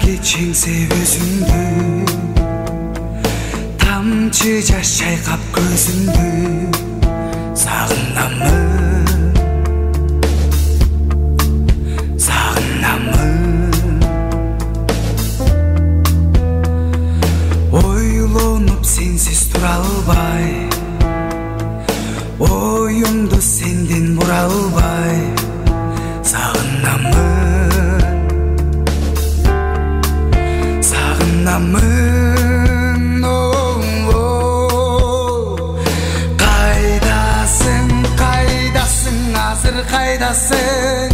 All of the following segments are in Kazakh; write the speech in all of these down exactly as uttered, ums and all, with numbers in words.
чеңсе өзіңді, тамчы жаш шайқап көзіңді, сағынамын, сағынамын. Ойлонып сенсіз тұра албай, ойымды сенден бұра албай, сағынамын, сағынамын. О-о-о, қайдасың, қайдасың, азыр қайдасың,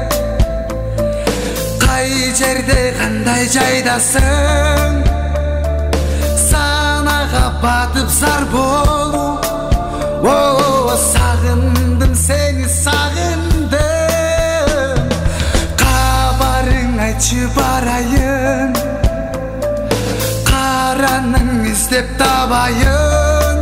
қай жерде, қандай жайдасың, санаға батып зар болу. О, сағындым сені, сағындым, қабарың айтшы барайын, қараның іздеп табайын,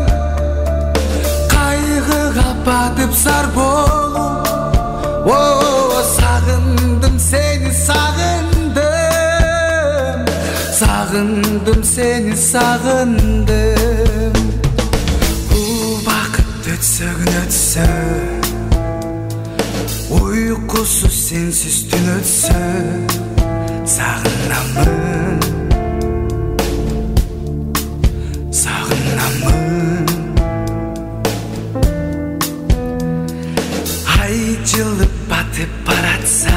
қайғыға батып зар болу. О, сағындым сені, сағындым, сағындым сені, сағындым. Уақыт өтсө, күн өтсө, ұйқысыз сенсіз түн өтсө, сағынамын, сағынамын. Ай жылып батып баратса,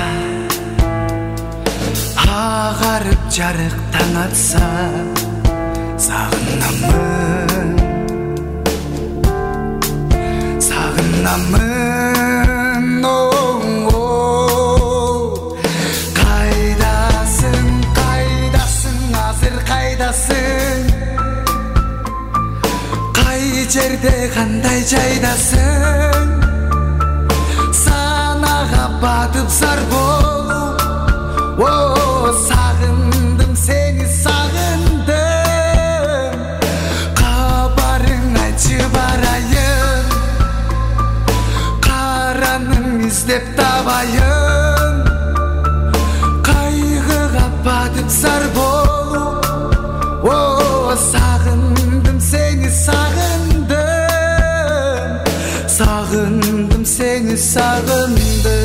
ағарып жарық таң атса, сағынамын, сағынамын. О-о, қайдасың, қайдасың, азыр қайдасың, қай жерде, қандай жайдасың, санаға батып зар болу. О, сағындым сені, сағындым, қабарың айтшы барайын, қараның іздеп табайын, қайғыға батып зар болу. О, сағындым сені, сағындым, сағындым сені, сағындым.